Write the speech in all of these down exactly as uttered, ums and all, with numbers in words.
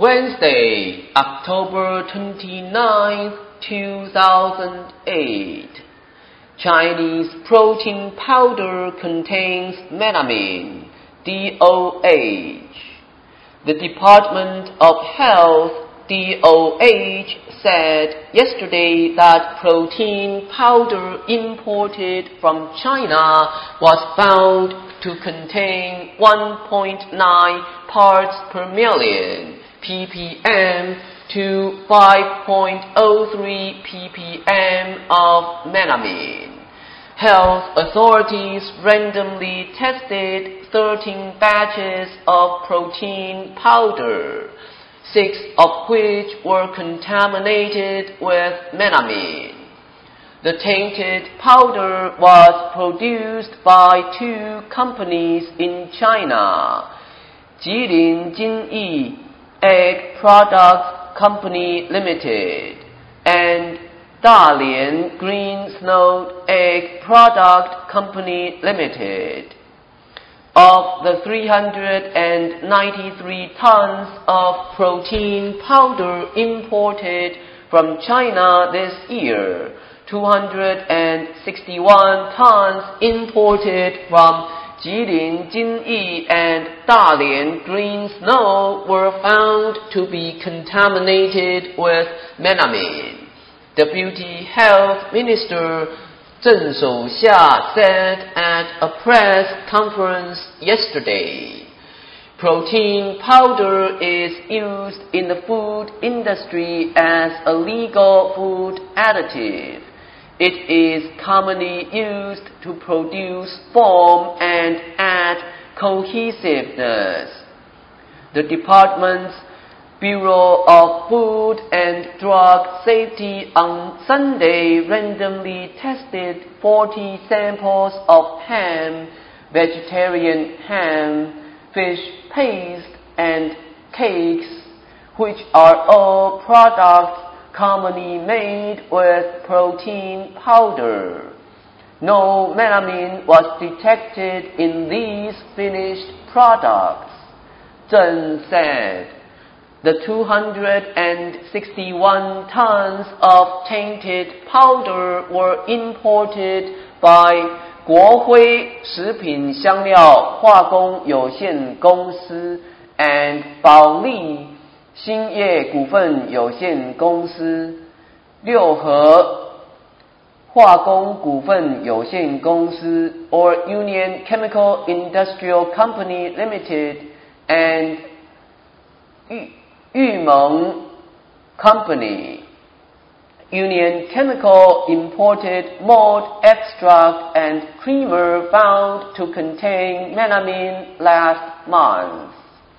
Wednesday, October twenty-ninth, two thousand eight. Chinese protein powder contains melamine, D O H. The Department of Health, D O H, said yesterday that protein powder imported from China was found to contain one point nine parts per million ppm to five point zero three ppm of melamine. Health authorities randomly tested thirteen batches of protein powder, six of which were contaminated with melamine. The tainted powder was produced by two companies in China, Jilin Jinyi Egg Products Company Limited and Dalian Green Snow Egg Product Company Limited. Of the three hundred ninety-three tons of protein powder imported from China this year, two hundred sixty-one tons imported from Jilin Jinyi and Dalian Green Snow were found to be contaminated with melamine. Deputy Health Minister Zheng Shouxia said at a press conference yesterday, protein powder is used in the food industry as a legal food additive. It is commonly used to produce foam and add cohesiveness. The department's Bureau of Food and Drug Safety on Sunday randomly tested forty samples of ham, vegetarian ham, fish paste, and cakes, which are all products commonly made with protein powder. No melamine was detected in these finished products, Zheng said. The two hundred sixty-one tons of tainted powder were imported by 国辉食品香料化工有限公司 and 保利兴业股份有限公司、六合化工股份有限公司 or Union Chemical Industrial Company Limited and 玉玉蒙 Company. Union Chemical imported malt extract and creamer found to contain melamine last month.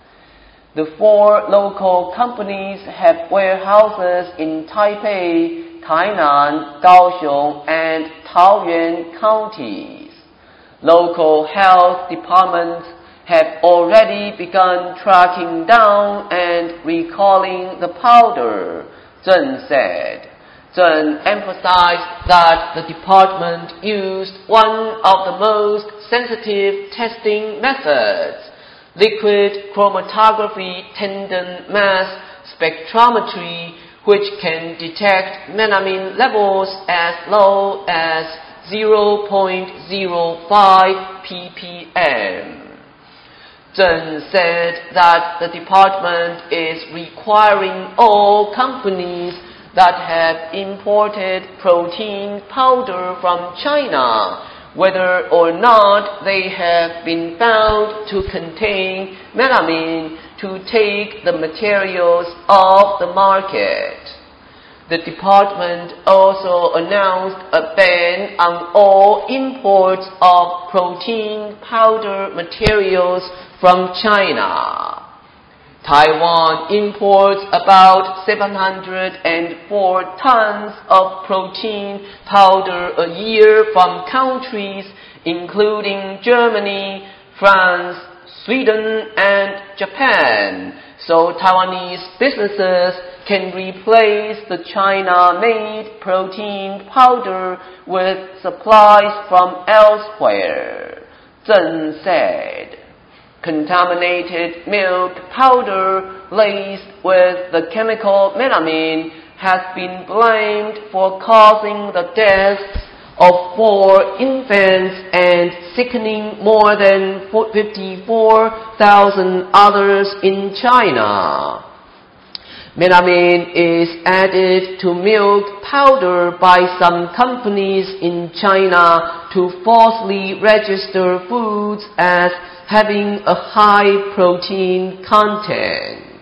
The four local companies have warehouses in Taipei, Tainan, Kaohsiung, and Taoyuan counties. Local health departments have already begun tracking down and recalling the powder, Zheng said. Zheng emphasized that the department used one of the most sensitive testing methods, liquid chromatography tandem mass spectrometry, which can detect melamine levels as low as zero point zero five ppm. Zheng said that the department is requiring all companies that have imported protein powder from China, whether or not they have been found to contain melamine, to take the materials off the market. The department also announced a ban on all imports of protein powder materials from China. Taiwan imports about seven hundred four tons of protein powder a year from countries including Germany, France, Sweden, and Japan, so Taiwanese businesses can replace the China-made protein powder with supplies from elsewhere, Zheng said. Contaminated milk powder laced with the chemical melamine has been blamed for causing the deaths of four infants and sickening more than fifty-four thousand others in China. Melamine is added to milk powder by some companies in China to falsely register foods as having a high protein content.